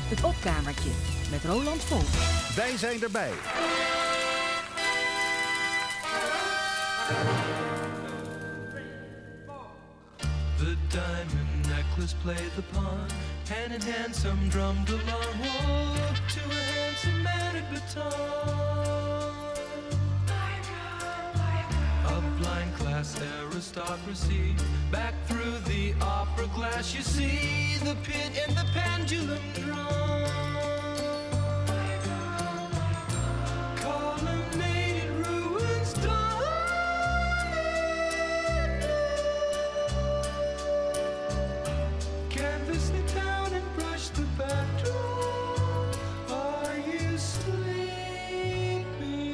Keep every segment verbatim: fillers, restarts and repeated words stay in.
Het opkamertje met Roland Vonk. Wij zijn erbij. The diamond necklace played the pawn. Hand in hand some drummed along. Walk to a handsome man at baton. A blind class aristocracy. Back through the opera glass you see the pit and the pendulum drum. Colonnaded ruins done. Canvas the town and brush the backdrop. Are you sleeping?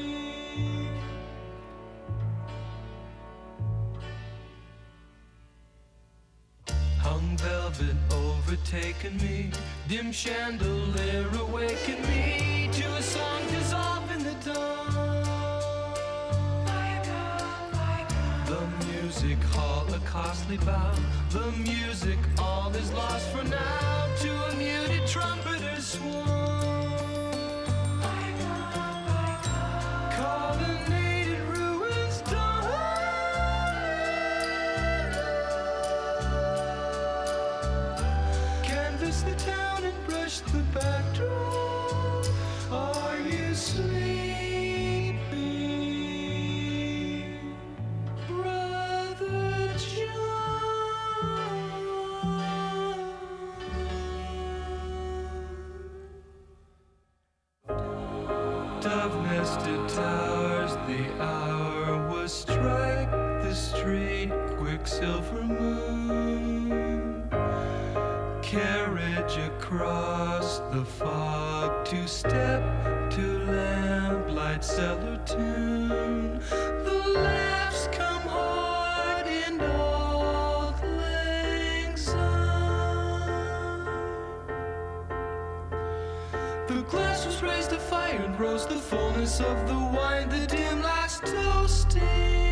Hung velvet overtaken me. Dim chandelier awakened me to a song dissolved in the dawn. The music hall, a costly bow. The music all is lost for now to a muted trumpeter's swan. Colonnaded ruins done. Canvas the town and brush the backdrop. Are you sleeping, Brother John? Dove-nested towers, the hour was strike the street, quicksilver moon. Carriage across the fog, two-step to lamplight cellar tune. The laughs come hard in Auld Lang Syne. The glass was raised to fire and rose the fullness of the wine, the dim last toasting.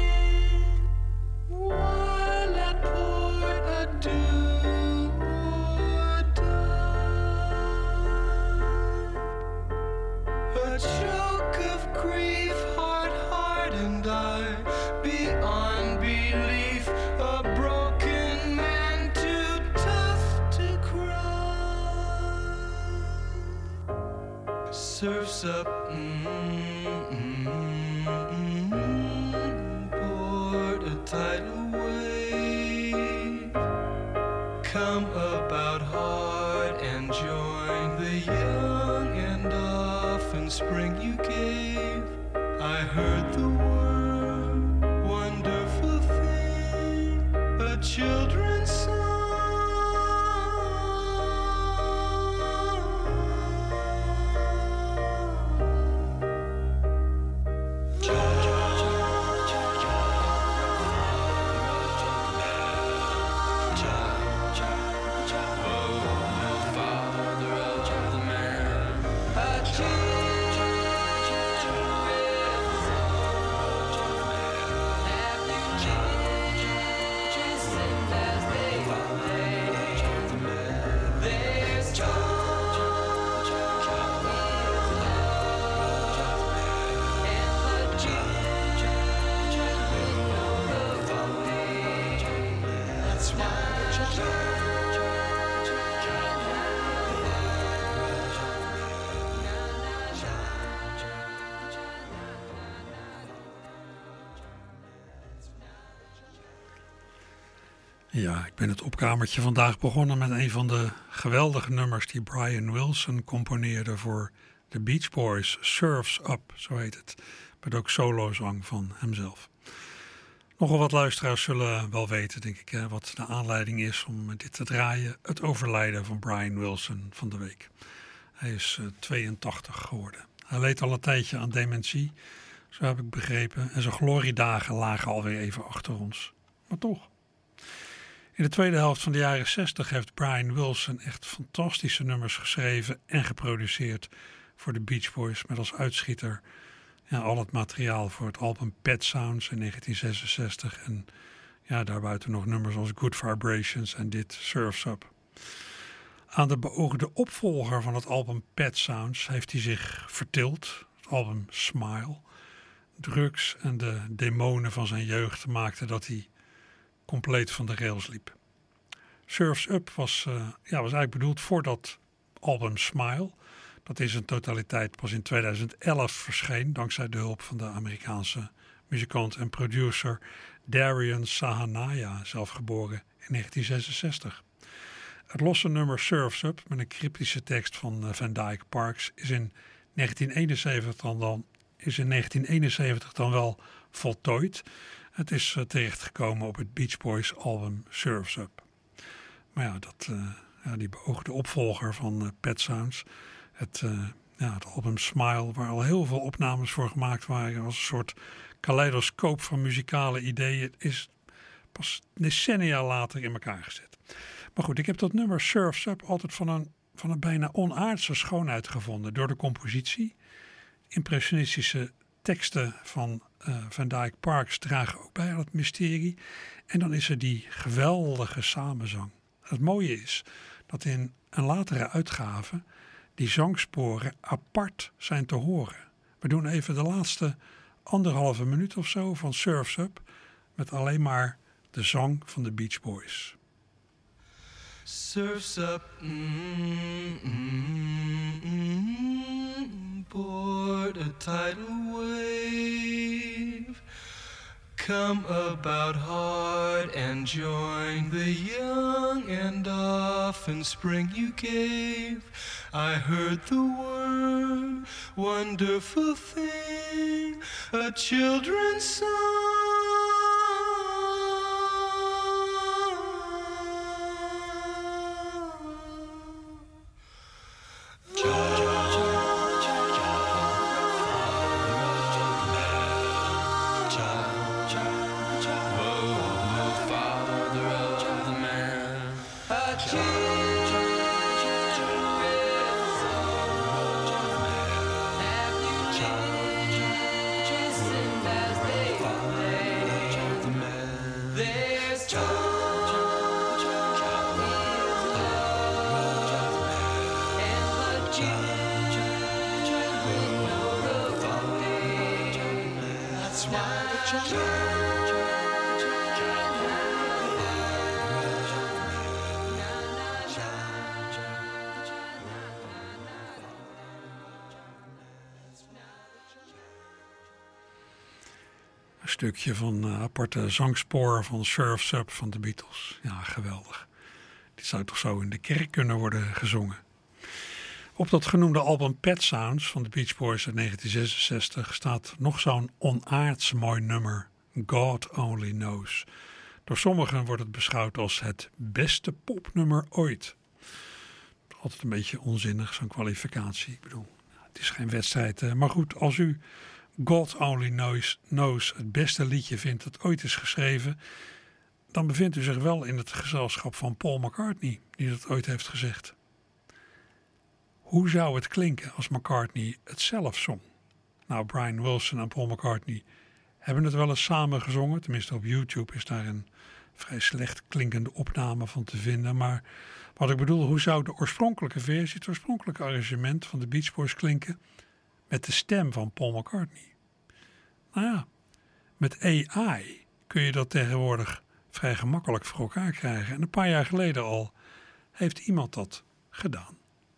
While at port adieu or die. A choke of grief, heart hardened I, beyond belief, a broken man too tough to cry. Surfs up, mm, mm, mm, board a tidal wave. Come about hard and join the young and often spring you gave. I heard the word, wonderful thing, a children's song. Ja, ik ben het opkamertje vandaag begonnen met een van de geweldige nummers die Brian Wilson componeerde voor de Beach Boys. Surf's Up, zo heet het. Met ook solozang van hemzelf. Nogal wat luisteraars zullen wel weten, denk ik, hè, wat de aanleiding is om dit te draaien. Het overlijden van Brian Wilson van de week. Hij is uh, tweeëntachtig geworden. Hij leed al een tijdje aan dementie, zo heb ik begrepen. En zijn gloriedagen lagen alweer even achter ons. Maar toch. In de tweede helft van de jaren zestig heeft Brian Wilson echt fantastische nummers geschreven en geproduceerd voor de Beach Boys. Met als uitschieter ja, al het materiaal voor het album Pet Sounds in negentien zesenzestig. En ja, daarbuiten nog nummers als Good Vibrations en dit Surf's Up. Aan de beoogde opvolger van het album Pet Sounds heeft hij zich vertild. Het album Smile. Drugs en de demonen van zijn jeugd maakten dat hij compleet van de rails liep. Surf's Up was, uh, ja, was eigenlijk bedoeld voor dat album Smile. Dat is in totaliteit pas in tweeduizend elf verscheen, dankzij de hulp van de Amerikaanse muzikant en producer Darian Sahanaya, zelf geboren in negentien zesenzestig. Het losse nummer Surf's Up met een cryptische tekst van uh, Van Dyke Parks is in negentien eenenzeventig dan, dan, is in negentien eenenzeventig dan wel voltooid. Het is uh, terechtgekomen op het Beach Boys album Surf's Up. Maar ja, dat, uh, ja die beoogde opvolger van uh, Pet Sounds, het, uh, ja, het album Smile, waar al heel veel opnames voor gemaakt waren, als een soort kaleidoscoop van muzikale ideeën, is pas decennia later in elkaar gezet. Maar goed, ik heb dat nummer Surf's Up altijd van een, van een bijna onaardse schoonheid gevonden. Door de compositie, impressionistische teksten van uh, Van Dyke Parks dragen ook bij aan het mysterie. En dan is er die geweldige samenzang. Het mooie is dat in een latere uitgave die zangsporen apart zijn te horen. We doen even de laatste anderhalve minuut of zo van Surf's Up met alleen maar de zang van de Beach Boys. Surf's up, mm, mm, mm, board a tidal wave. Come about hard and join the young, and often spring you gave. I heard the word, wonderful thing, a children's song. Een stukje van uh, aparte zangspoor van Surf's Up van de Beatles. Ja, geweldig. Dit zou toch zo in de kerk kunnen worden gezongen. Op dat genoemde album Pet Sounds van de Beach Boys uit negentien zesenzestig staat nog zo'n onaards mooi nummer, God Only Knows. Door sommigen wordt het beschouwd als het beste popnummer ooit. Altijd een beetje onzinnig, zo'n kwalificatie. Ik bedoel, het is geen wedstrijd. Maar goed, als u God Only Knows, knows het beste liedje vindt dat ooit is geschreven, dan bevindt u zich wel in het gezelschap van Paul McCartney, die dat ooit heeft gezegd. Hoe zou het klinken als McCartney het zelf zong? Nou, Brian Wilson en Paul McCartney hebben het wel eens samen gezongen. Tenminste, op YouTube is daar een vrij slecht klinkende opname van te vinden. Maar wat ik bedoel, hoe zou de oorspronkelijke versie, het oorspronkelijke arrangement van de Beach Boys klinken met de stem van Paul McCartney? Nou ja, met A I kun je dat tegenwoordig vrij gemakkelijk voor elkaar krijgen. En een paar jaar geleden al heeft iemand dat gedaan.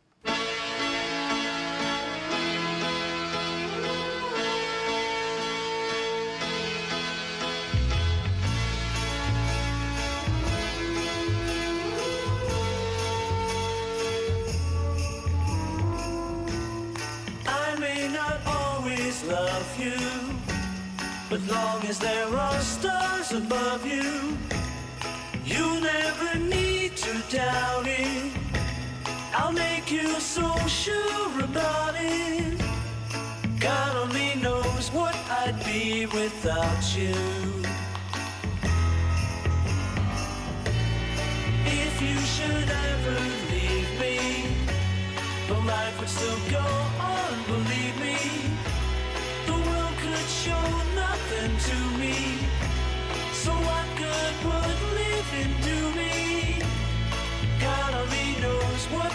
Love you, but long as there are stars above you, you never need to doubt it. I'll make you so sure about it. God only knows what I'd be without you. If you should ever leave me, the life would still go on, believe me. Show nothing to me, so what good would living do me? God only knows what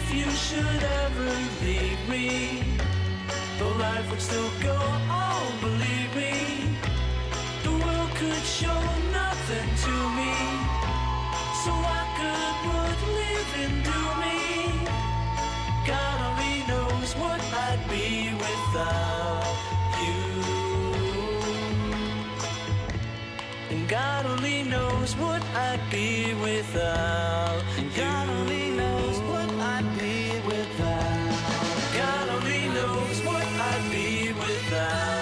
if you should ever leave me, though life would still go on, believe me, the world could show nothing to me, so I could would live and do me. God only knows what I'd be without you, and God only knows what I'd be without you. God only knows what I'd be without. God only knows what I'd be without.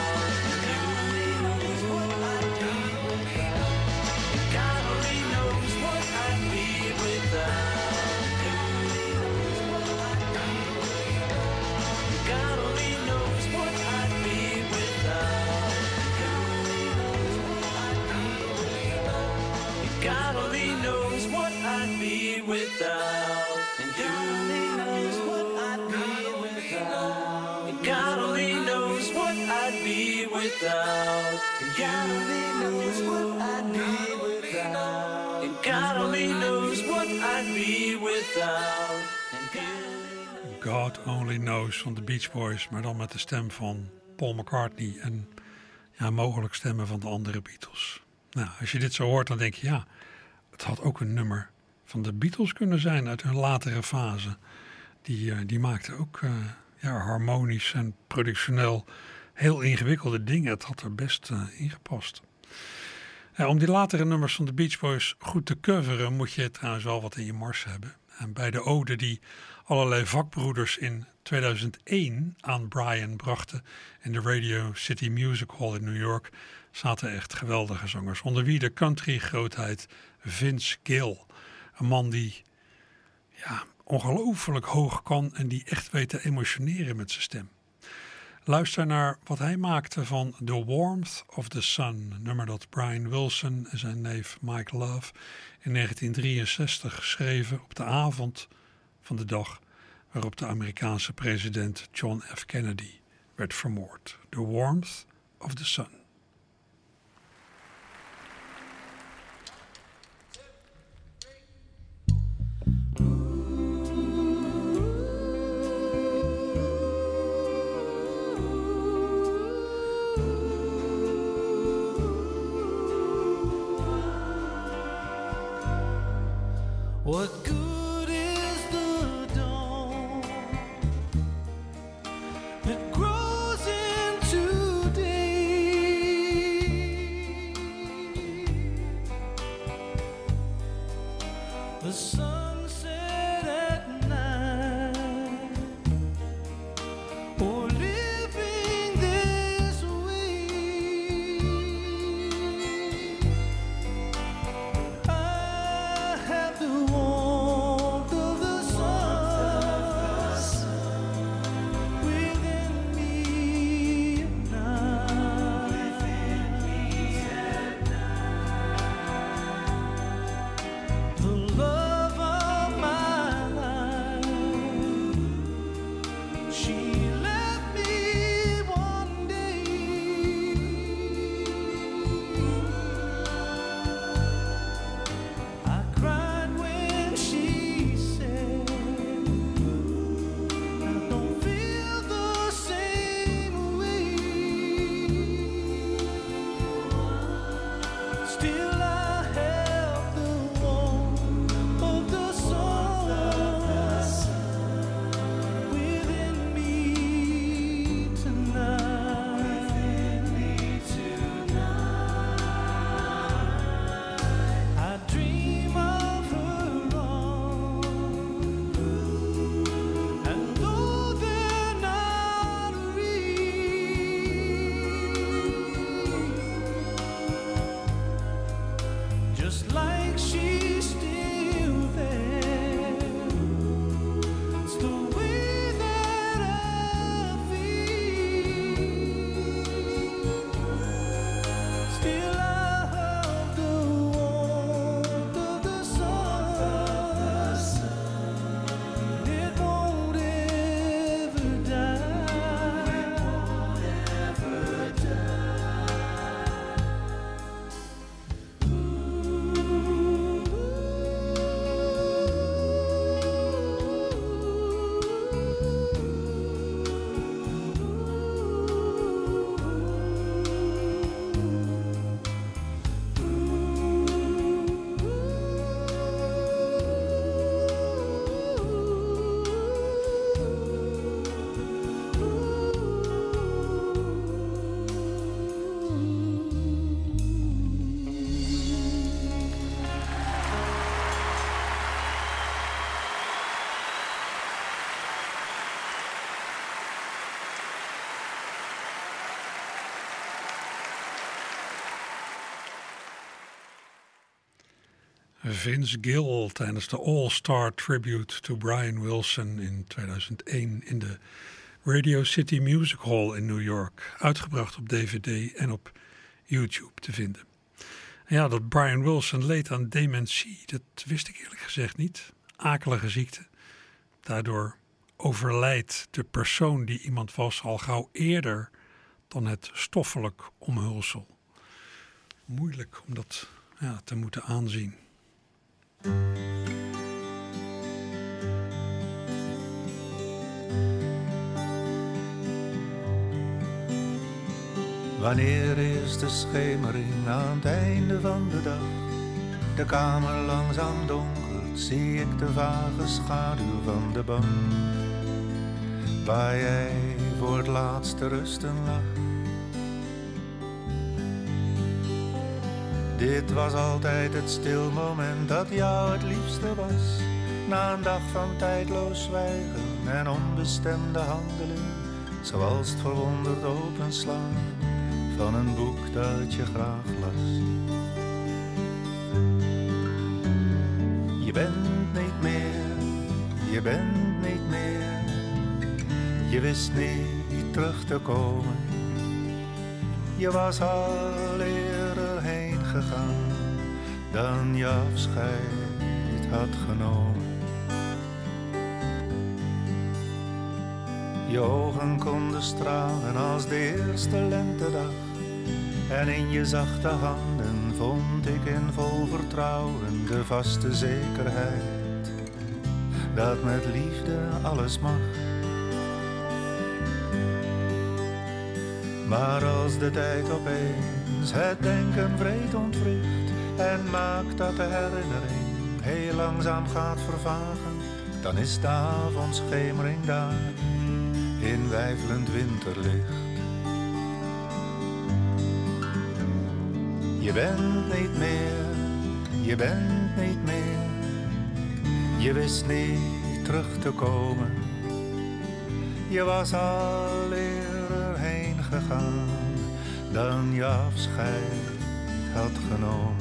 Without and God only knows what I'd be without. And God only knows what I'd be without. And God only knows what I'd be without. And God only knows what I'd be without. God Only Knows van de Beach Boys, maar dan met de stem van Paul McCartney en ja, mogelijk stemmen van de andere Beatles. Nou, als je dit zo hoort, dan denk je ja, het had ook een nummer van de Beatles kunnen zijn uit hun latere fase. Die, uh, die maakten ook uh, ja, harmonisch en productioneel heel ingewikkelde dingen. Het had er best uh, ingepast. Uh, om die latere nummers van de Beach Boys goed te coveren moet je trouwens wel wat in je mars hebben. En bij de ode die allerlei vakbroeders in tweeduizend één aan Brian brachten in de Radio City Music Hall in New York zaten echt geweldige zangers. Onder wie de country-grootheid Vince Gill. Een man die ja, ongelooflijk hoog kan en die echt weet te emotioneren met zijn stem. Luister naar wat hij maakte van The Warmth of the Sun. Een nummer dat Brian Wilson en zijn neef Mike Love in negentien drieënzestig schreven op de avond van de dag waarop de Amerikaanse president John F. Kennedy werd vermoord. The Warmth of the Sun. What good is the dawn that grows into day? The sunset at night, or living this way. I have the warmth of the sun within me at night. The love of my life, she left me one day. I cried when she said, I don't feel the same way. Still I have the warmth of the sun within me tonight. I dream of her arms, and though they're not real, just like she's still there, it's the way that I feel. Still I have the warmth of the sun. It won't ever die. It won't ever die. Ooh. Vince Gill tijdens de All-Star Tribute to Brian Wilson in tweeduizend één in de Radio City Music Hall in New York. Uitgebracht op D V D en op YouTube te vinden. En ja, dat Brian Wilson leed aan dementie, dat wist ik eerlijk gezegd niet. Akelige ziekte. Daardoor overlijdt de persoon die iemand was al gauw eerder dan het stoffelijk omhulsel. Moeilijk om dat ja, te moeten aanzien. Wanneer is de schemering aan het einde van de dag? De kamer langzaam donkert, zie ik de vage schaduw van de bank waar jij voor het laatst te rusten lag. Dit was altijd het stil moment dat jou het liefste was. Na een dag van tijdloos zwijgen en onbestemde handeling, zoals het verwonderd openslaan van een boek dat je graag las. Je bent niet meer, je bent niet meer, je wist niet terug te komen. Je was al eerder heen gegaan dan je afscheid had genomen. Je ogen konden stralen als de eerste lentedag. En in je zachte handen vond ik in vol vertrouwen de vaste zekerheid dat met liefde alles mag. Maar als de tijd opeens het denken vreed ontwricht en maakt dat de herinnering heel langzaam gaat vervagen, dan is de avondschemering daar in weifelend winterlicht. Je bent niet meer, je bent niet meer, je wist niet terug te komen. Je was al eerder heen gegaan dan je afscheid had genomen.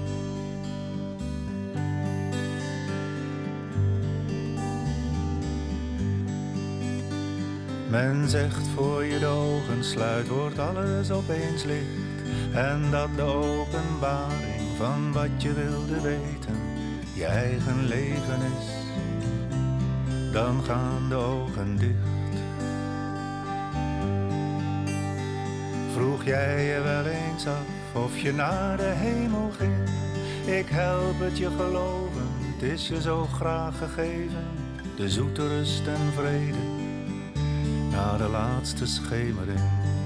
Men zegt voor je de ogen sluit wordt alles opeens licht. En dat de openbaring van wat je wilde weten je eigen leven is. Dan gaan de ogen dicht. Vroeg jij je wel eens af of je naar de hemel ging? Ik help het je geloven, het is je zo graag gegeven. De zoete rust en vrede na de laatste schemering.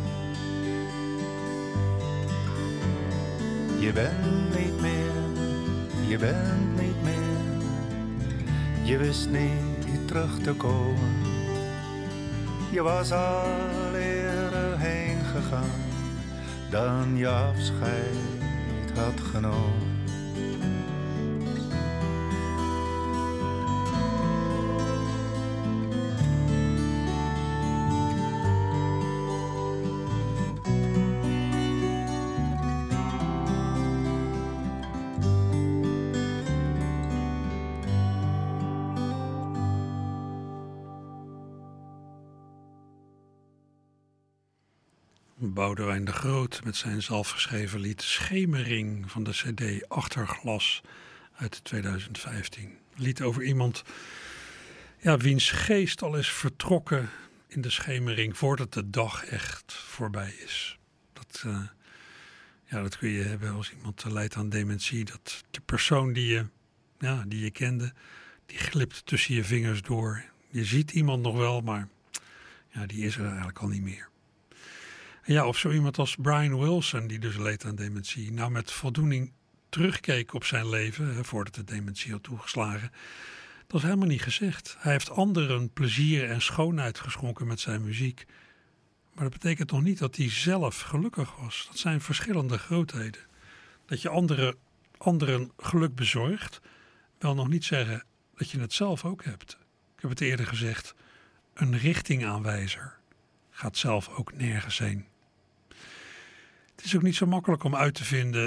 Je bent niet meer, je bent niet meer, je wist niet terug te komen. Je was al eerder heen gegaan dan je afscheid had genomen. Boudewijn de Groot met zijn zelfgeschreven lied Schemering van de cd Achterglas uit tweeduizend vijftien. Lied over iemand ja, wiens geest al is vertrokken in de schemering voordat de dag echt voorbij is. Dat, uh, ja, dat kun je hebben als iemand lijdt aan dementie. Dat de persoon die je, ja, die je kende, die glipt tussen je vingers door. Je ziet iemand nog wel, maar ja, die is er eigenlijk al niet meer. En ja, of zo iemand als Brian Wilson, die dus leed aan dementie, nou met voldoening terugkeek op zijn leven, hè, voordat de dementie had toegeslagen, dat is helemaal niet gezegd. Hij heeft anderen plezier en schoonheid geschonken met zijn muziek. Maar dat betekent nog niet dat hij zelf gelukkig was. Dat zijn verschillende grootheden. Dat je anderen, anderen geluk bezorgt, wil nog niet zeggen dat je het zelf ook hebt. Ik heb het eerder gezegd, een richtingaanwijzer gaat zelf ook nergens heen. Het is ook niet zo makkelijk om uit te vinden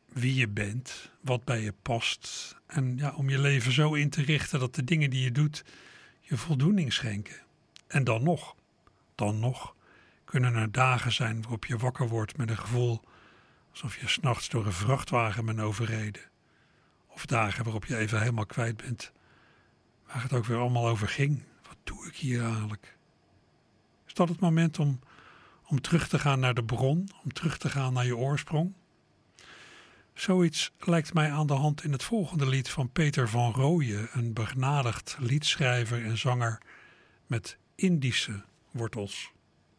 wie je bent, wat bij je past. En ja, om je leven zo in te richten dat de dingen die je doet je voldoening schenken. En dan nog, dan nog kunnen er dagen zijn waarop je wakker wordt met een gevoel alsof je 's nachts door een vrachtwagen bent overreden. Of dagen waarop je even helemaal kwijt bent waar het ook weer allemaal over ging. Wat doe ik hier eigenlijk? Is dat het moment om, om terug te gaan naar de bron, om terug te gaan naar je oorsprong? Zoiets lijkt mij aan de hand in het volgende lied van Peter van Rooyen, een begenadigd liedschrijver en zanger met Indische wortels.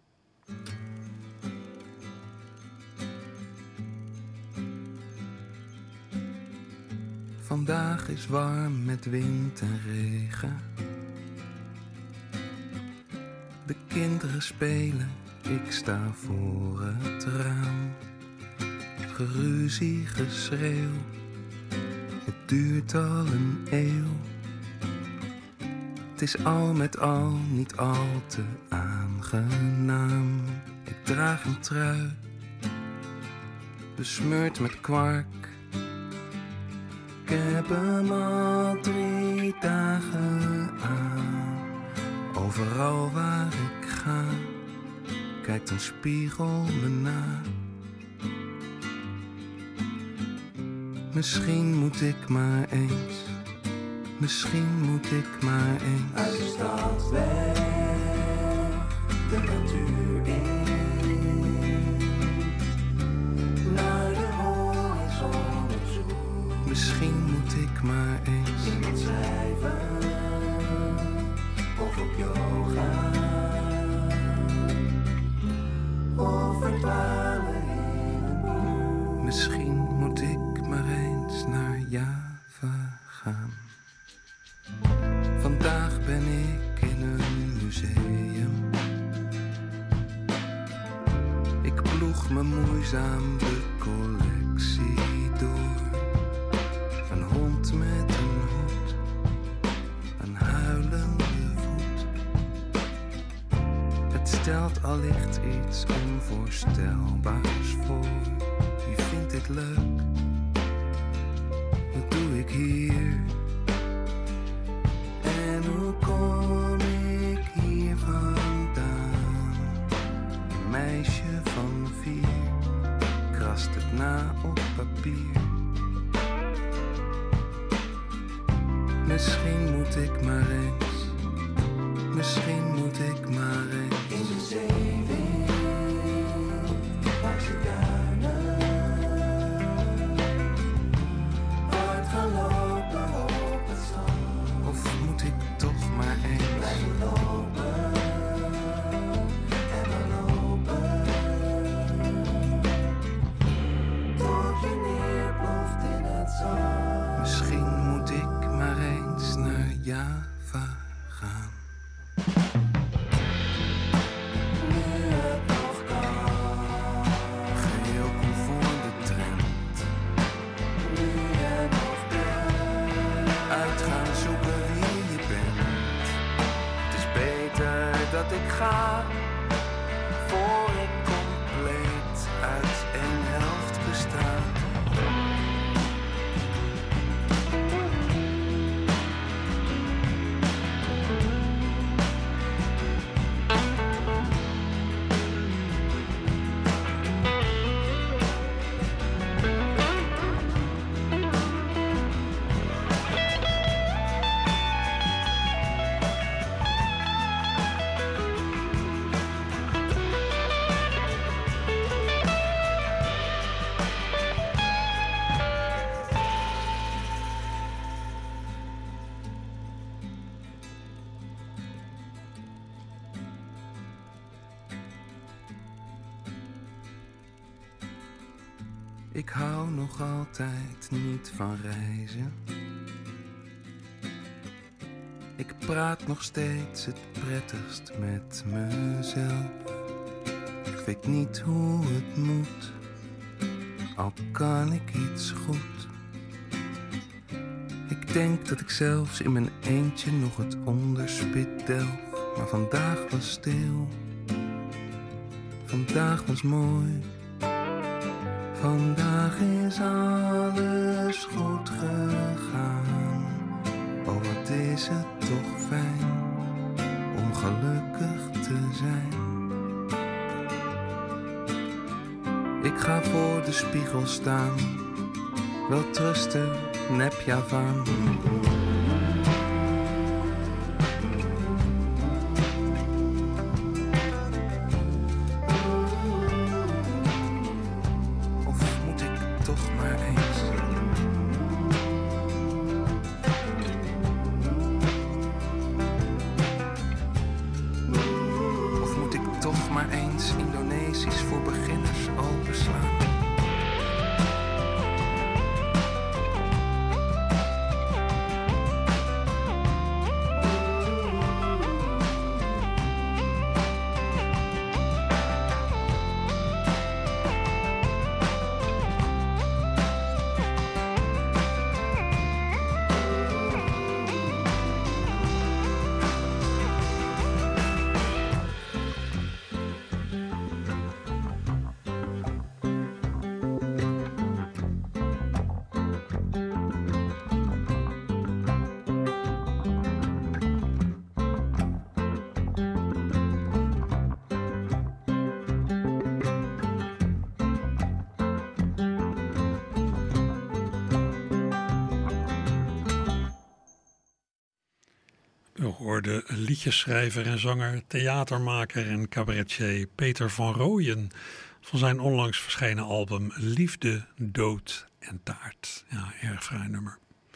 Vandaag is warm met wind en regen. De kinderen spelen, ik sta voor het raam. Geruzie, geschreeuw, het duurt al een eeuw. Het is al met al niet al te aangenaam. Ik draag een trui, besmeurd met kwark. Ik heb hem al drie dagen aan. Overal waar ik ga, kijkt een spiegel me na. Misschien moet ik maar eens, misschien moet ik maar eens uit de stad weg, de natuur in, naar de horizon op zoek. Misschien moet ik maar eens iemand schrijven of op yoga of verdwalen in een boek. Misschien moet ik maar eens naar Java gaan. Vandaag ben ik in een museum. Ik ploeg me moeizaam de collectie door. Een hond met een hoed, een huilende voet. Het stelt allicht iets onvoorstelbaars voor. Wie vindt dit leuk? Wat doe ik hier? En hoe kom ik hier vandaan? Een meisje van vier krast het na op papier. Misschien moet ik maar eens, misschien moet ik maar eens in de zeewing, langs de duinen, hard gaan lopen op het strand. Of moet ik toch maar eens blijven lopen en maar lopen, tot je neerploft in het zand. Misschien moet ik maar eens naar Java gaan. Nu het nog kan, geheel conform de trend. Nu je nog bent, uitgaan zoeken wie je bent. Het is beter dat ik ga, voor ik compleet uit één helft besta. Ik hou nog altijd niet van reizen. Ik praat nog steeds het prettigst met mezelf. Ik weet niet hoe het moet, al kan ik iets goed. Ik denk dat ik zelfs in mijn eentje nog het onderspit delf. Maar vandaag was stil, vandaag was mooi. Vandaag is alles goed gegaan. Oh, wat is het toch fijn om gelukkig te zijn. Ik ga voor de spiegel staan, wel trusten, nep Javaan. We hoorden liedjesschrijver en zanger, theatermaker en cabaretier Peter van Rooyen van zijn onlangs verschenen album Liefde, Dood en Taart. Ja, erg fraai nummer.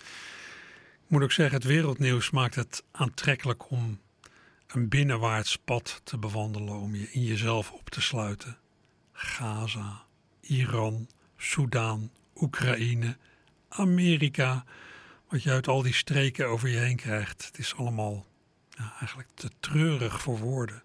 Ik moet ook zeggen, het wereldnieuws maakt het aantrekkelijk om een binnenwaarts pad te bewandelen, om je in jezelf op te sluiten. Gaza, Iran, Soudaan, Oekraïne, Amerika. Wat je uit al die streken over je heen krijgt. Het is allemaal ja, eigenlijk te treurig voor woorden.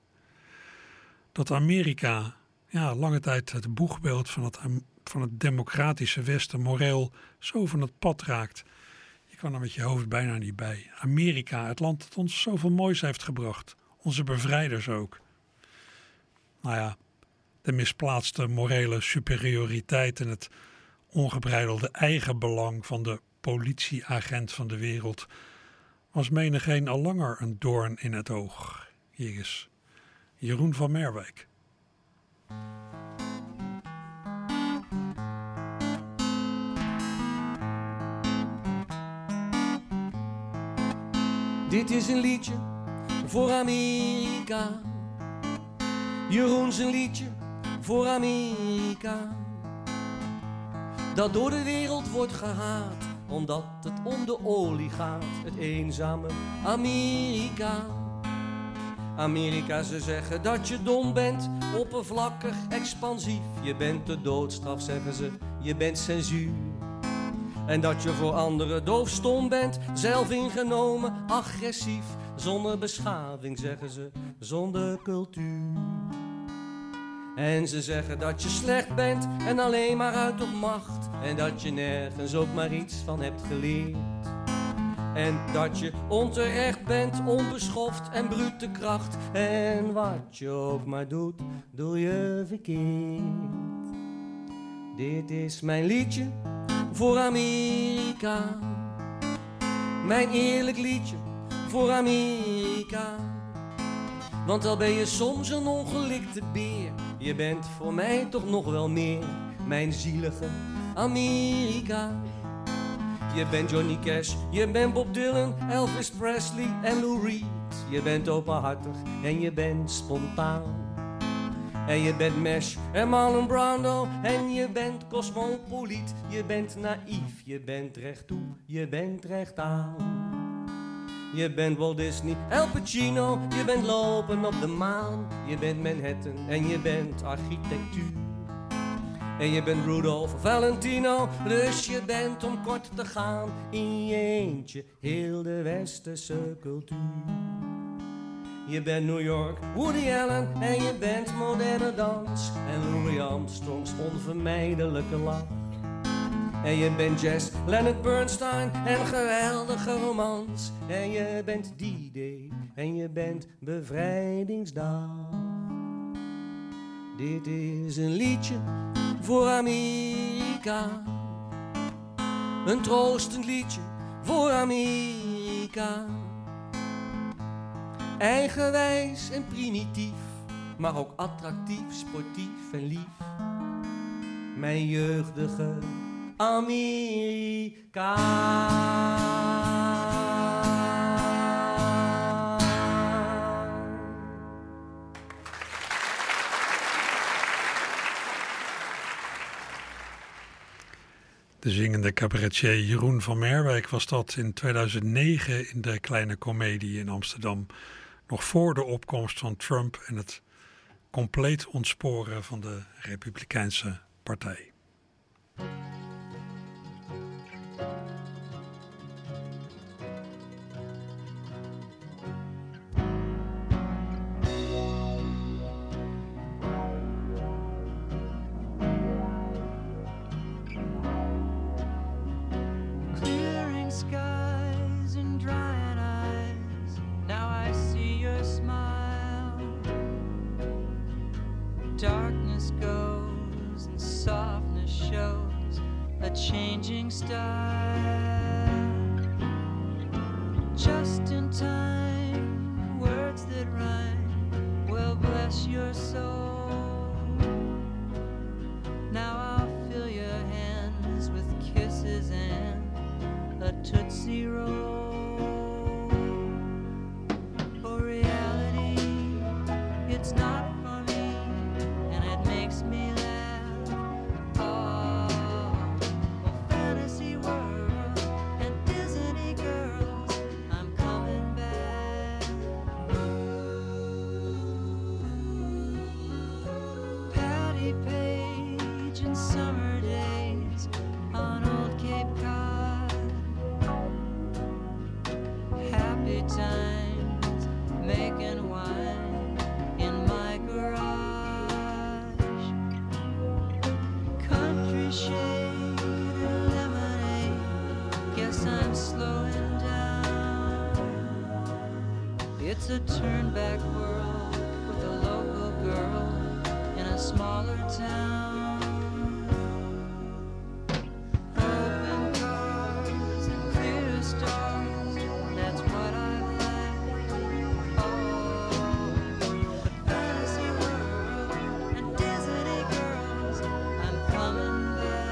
Dat Amerika ja, lange tijd het boegbeeld van het, van het democratische Westen moreel zo van het pad raakt. Je kan er met je hoofd bijna niet bij. Amerika, het land dat ons zoveel moois heeft gebracht. Onze bevrijders ook. Nou ja, de misplaatste morele superioriteit en het ongebreidelde eigenbelang van de politieagent van de wereld was menigeen al langer een doorn in het oog. Hier is Jeroen van Merwijk. Dit is een liedje voor Amerika. Jeroen zijn liedje voor Amerika. Dat door de wereld wordt gehaat, omdat het om de olie gaat. Het eenzame Amerika. Amerika, ze zeggen dat je dom bent, oppervlakkig, expansief. Je bent de doodstraf, zeggen ze, je bent censuur. En dat je voor anderen doofstom bent, zelfingenomen, agressief. Zonder beschaving, zeggen ze, zonder cultuur. En ze zeggen dat je slecht bent en alleen maar uit op macht. En dat je nergens ook maar iets van hebt geleerd. En dat je onterecht bent, onbeschoft en brute kracht. En wat je ook maar doet, doe je verkeerd. Dit is mijn liedje voor Amerika. Mijn eerlijk liedje voor Amerika. Want al ben je soms een ongelikte beer, je bent voor mij toch nog wel meer, mijn zielige Amerika. Je bent Johnny Cash, je bent Bob Dylan, Elvis Presley en Lou Reed. Je bent openhartig en je bent spontaan. En je bent Mesh en Marlon Brando en je bent cosmopoliet. Je bent naïef, je bent recht toe, je bent recht aan. Je bent Walt Disney, Al Pacino, je bent lopen op de maan. Je bent Manhattan en je bent architectuur. En je bent Rudolph Valentino, dus je bent om kort te gaan in je eentje heel de westerse cultuur. Je bent New York, Woody Allen en je bent moderne dans. En Louis Armstrongs onvermijdelijke lach. En je bent jazz, Leonard Bernstein en geweldige romans. En je bent D-Day en je bent bevrijdingsdag. Dit is een liedje voor Amerika. Een troostend liedje voor Amerika. Eigenwijs en primitief, maar ook attractief, sportief en lief. Mijn jeugdige Amerika. De zingende cabaretier Jeroen van Merwijk was dat in tweeduizend negen in de Kleine Comedie in Amsterdam. Nog voor de opkomst van Trump en het compleet ontsporen van de Republikeinse Partij. Darkness goes and softness shows a changing style. Just in time, words that rhyme will bless your soul. Now I'll fill your hands with kisses and a Tootsie Roll. For reality, it's not me laugh. Oh, well, fantasy world and Disney girls, I'm coming back. Patty Page and summer days on old Cape Cod. Happy times making wine in my garage. Shade and lemonade, guess I'm slowing down. It's a turn back world with a local girl in a smaller town. Open cars and clear stars, that's what I like. Oh, the fantasy world and Disney girls, I'm coming.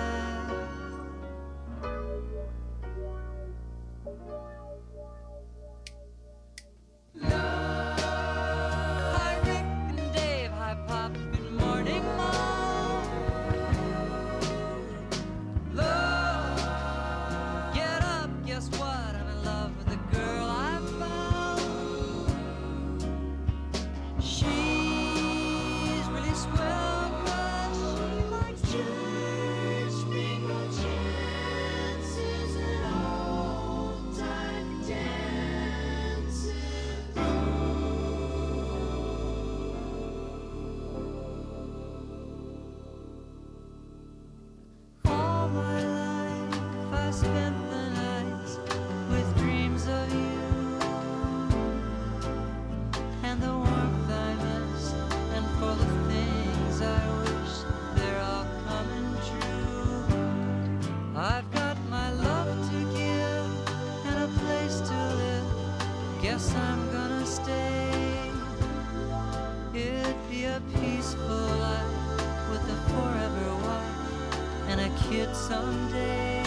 Someday,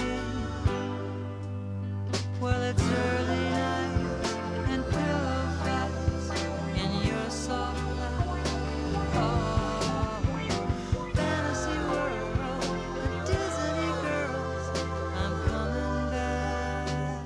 well, it's early night and pillow fights in your soft lap. Oh, fantasy world and Disney girls, I'm coming back.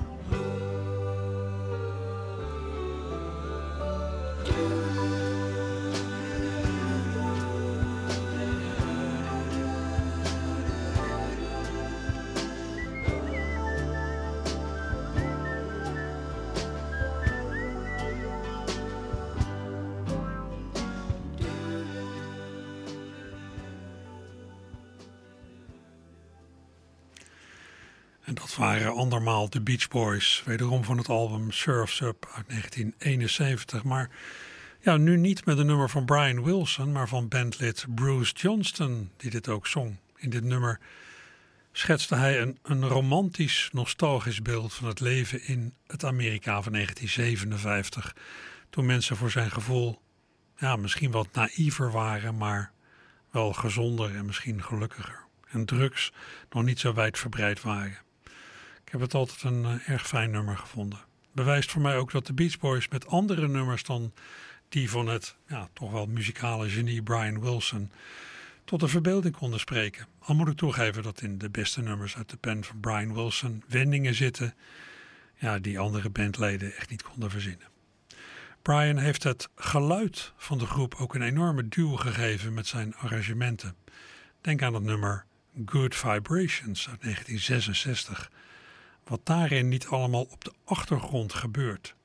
En dat waren andermaal de Beach Boys, wederom van het album Surf's Up uit negentien eenenzeventig. Maar Ja, nu niet met een nummer van Brian Wilson, maar van bandlid Bruce Johnston, die dit ook zong. In dit nummer schetste hij een, een romantisch, nostalgisch beeld van het leven in het Amerika van negentien zevenenvijftig. Toen mensen voor zijn gevoel ja, misschien wat naïver waren, maar wel gezonder en misschien gelukkiger. En drugs nog niet zo wijdverbreid waren. Ik heb het altijd een uh, erg fijn nummer gevonden. Bewijst voor mij ook dat de Beach Boys met andere nummers dan die van het ja, toch wel muzikale genie Brian Wilson tot de verbeelding konden spreken. Al moet ik toegeven dat in de beste nummers uit de pen van Brian Wilson wendingen zitten ja, die andere bandleden echt niet konden verzinnen. Brian heeft het geluid van de groep ook een enorme duw gegeven met zijn arrangementen. Denk aan het nummer Good Vibrations uit negentien zesenzestig. Wat daarin niet allemaal op de achtergrond gebeurt.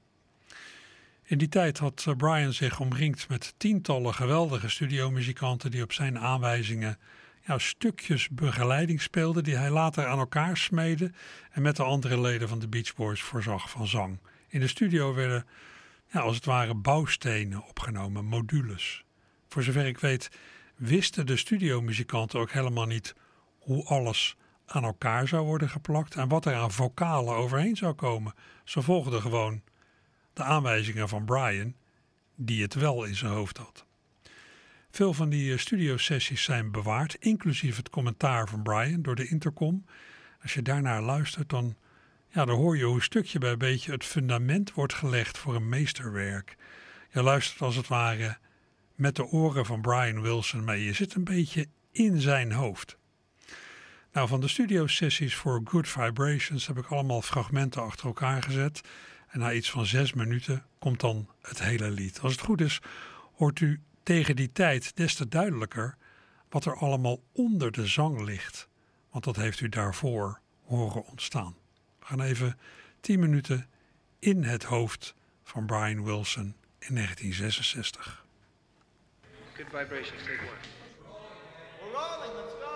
In die tijd had Brian zich omringd met tientallen geweldige studiomuzikanten die op zijn aanwijzingen ja, stukjes begeleiding speelden die hij later aan elkaar smeedde en met de andere leden van de Beach Boys voorzag van zang. In de studio werden ja, als het ware bouwstenen opgenomen, modules. Voor zover ik weet wisten de studiomuzikanten ook helemaal niet hoe alles aan elkaar zou worden geplakt en wat er aan vocalen overheen zou komen. Ze volgden gewoon de aanwijzingen van Brian, die het wel in zijn hoofd had. Veel van die studiosessies zijn bewaard, inclusief het commentaar van Brian door de intercom. Als je daarnaar luistert, dan, ja, dan hoor je hoe stukje bij beetje het fundament wordt gelegd voor een meesterwerk. Je luistert als het ware met de oren van Brian Wilson mee. Je zit een beetje in zijn hoofd. Nou, van de studiosessies voor Good Vibrations heb ik allemaal fragmenten achter elkaar gezet. En na iets van zes minuten komt dan het hele lied. Als het goed is, hoort u tegen die tijd des te duidelijker wat er allemaal onder de zang ligt. Want dat heeft u daarvoor horen ontstaan. We gaan even tien minuten in het hoofd van Brian Wilson in negentien zesenzestig. Good Vibrations, take one. We're rolling, let's go!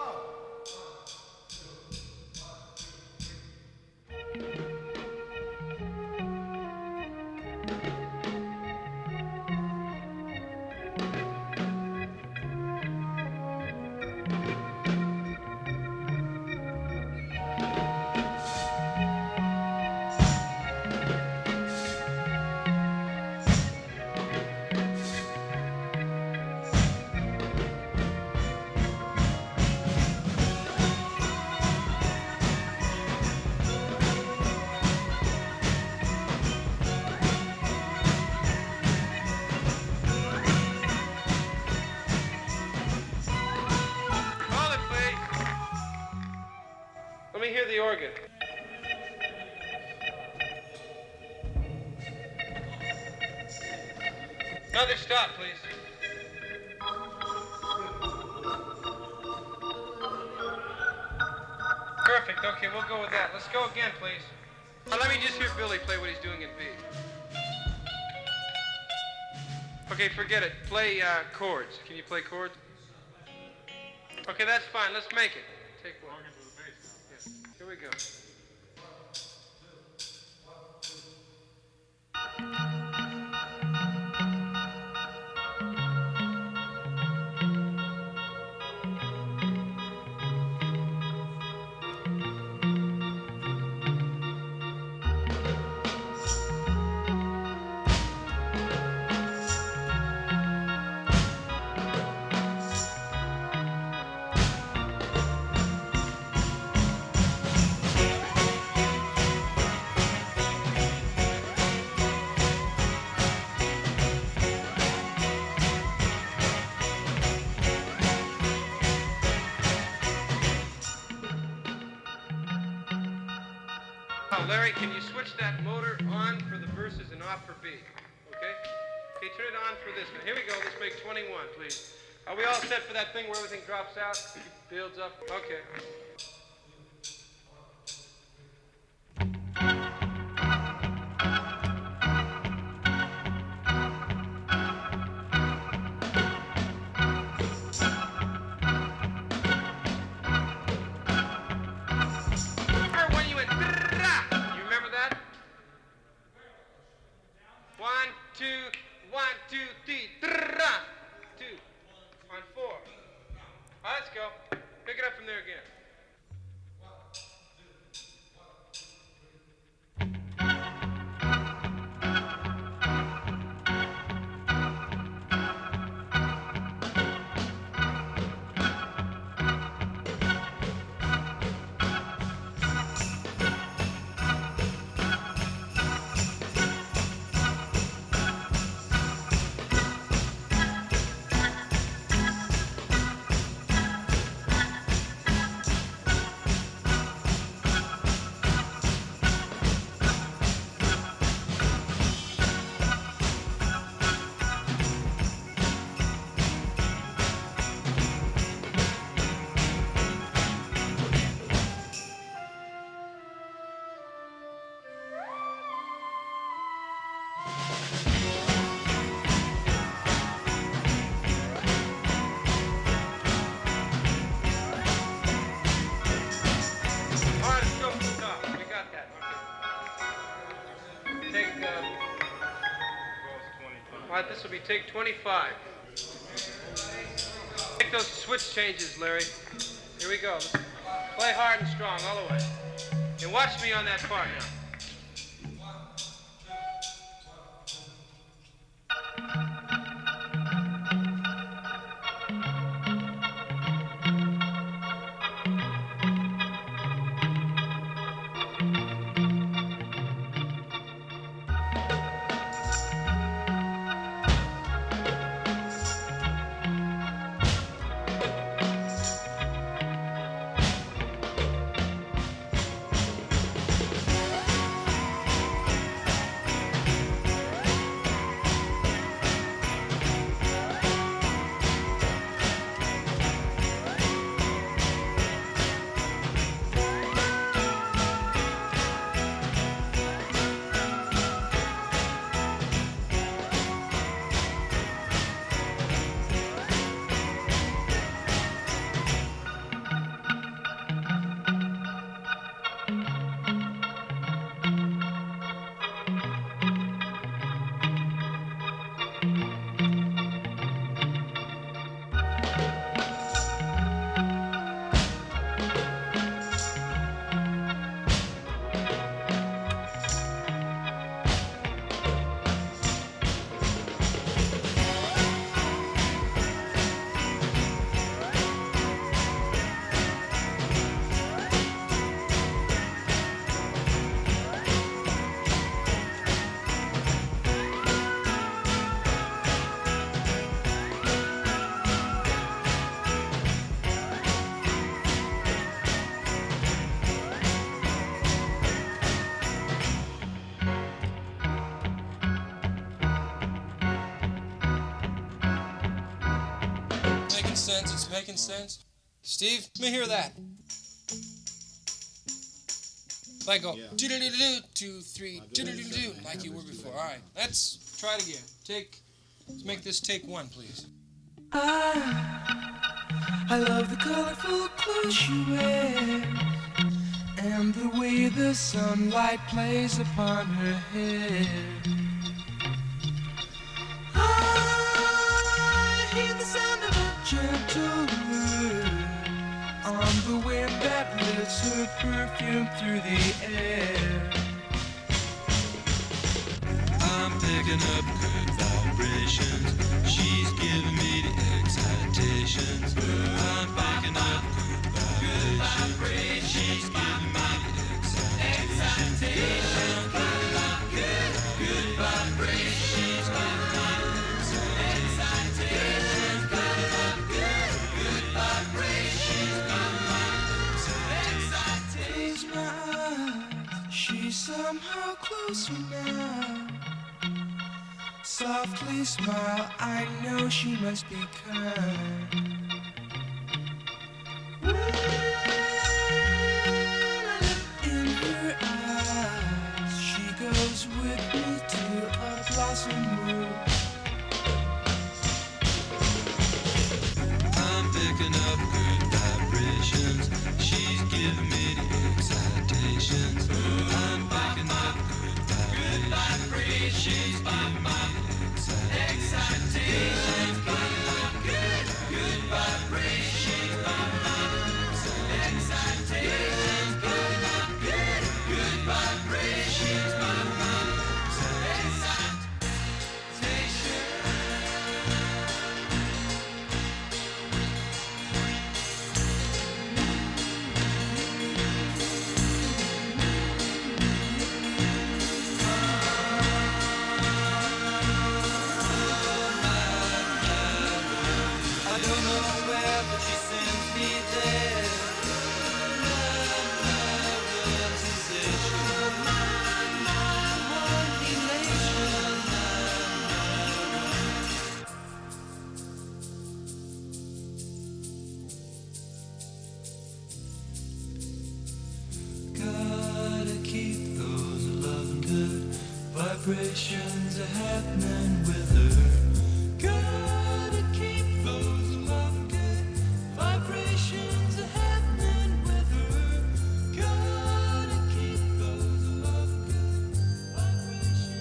Let me hear the organ. Another stop, please. Perfect. Okay, we'll go with that. Let's go again, please. Oh, let me just hear Billy play what he's doing in B. Okay, forget it. Play uh, chords. Can you play chords? Okay, that's fine. Let's make it. Take one. Yeah. Here we go. Larry, can you switch that motor on for the verses and off for B? Okay? Okay, turn it on for this one. Here we go. Let's make twenty-one, please. Are we all set for that thing where everything drops out, builds up? Okay. One, two, three. take, uh, all right, this will be take twenty-five. Make those switch changes, Larry. Here we go. Let's play hard and strong all the way. And watch me on that part now. Sense, it's making sense. Steve, let me hear that. Like go Yeah. do do do do two three do do do do like you were before. All right, let's try it again. Take, let's make this take one, please. I, I love the colorful clothes she wears and the way the sunlight plays upon her hair. I hear the sound of a gentle word on the wind that lifts her perfume through the air. I'm picking up good vibrations. She's giving me the excitations. I'm picking up good vibrations. She's giving me the excitations. I'm picking up good, good vibrations. She's giving me the excitations. I'm picking up good, good vibrations. She's giving me the excitations. Close my eyes, she's somehow closer now. Softly smile, I know she must be kind. When I look in her eyes, she goes with me to a blossom room. I'm picking up good vibrations. She's giving me the excitations. I'm picking up good vibrations. She's giving me the excitations. Picking up good, good vibrations. Excitations. Picking up good, good vibrations. I don't know where, but she sends me there. Gotta keep those loving good vibrations are happening with her. Gotta keep those loving good vibrations are happening with her. Gotta keep those loving good vibrations.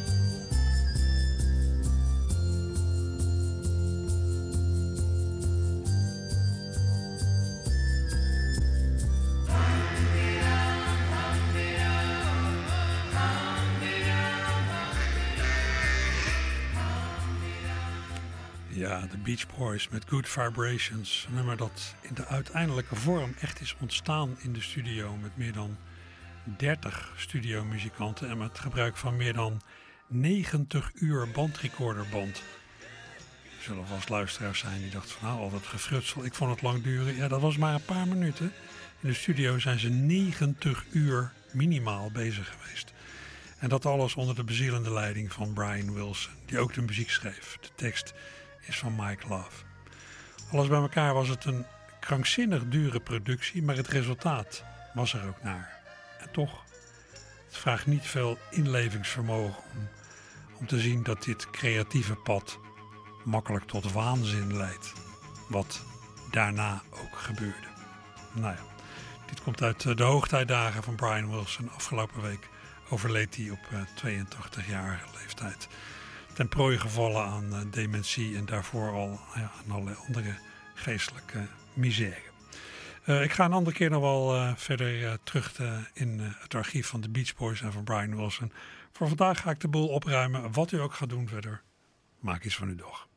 Ja, de Beach Boys met Good Vibrations. Een nummer dat in de uiteindelijke vorm echt is ontstaan in de studio. Met meer dan dertig studiomuzikanten en met gebruik van meer dan negentig uur bandrecorderband. Er zullen vast luisteraars zijn die dachten van nou, al dat gefrutsel, ik vond het lang duren. Ja, dat was maar een paar minuten. In de studio zijn ze negentig uur minimaal bezig geweest. En dat alles onder de bezielende leiding van Brian Wilson, die ook de muziek schreef. De tekst is van Mike Love. Alles bij elkaar was het een krankzinnig dure productie, maar het resultaat was er ook naar. En toch, het vraagt niet veel inlevingsvermogen om, om te zien dat dit creatieve pad makkelijk tot waanzin leidt. Wat daarna ook gebeurde. Nou ja, dit komt uit de hoogtijdagen van Brian Wilson. Afgelopen week overleed hij op tweeëntachtigjarige leeftijd. Ten prooi gevallen aan uh, dementie en daarvoor al ja, aan allerlei andere geestelijke uh, misère. Uh, ik ga een andere keer nog wel uh, verder uh, terug uh, in uh, het archief van de Beach Boys en van Brian Wilson. Voor vandaag ga ik de boel opruimen. Wat u ook gaat doen verder, maak iets van uw dag.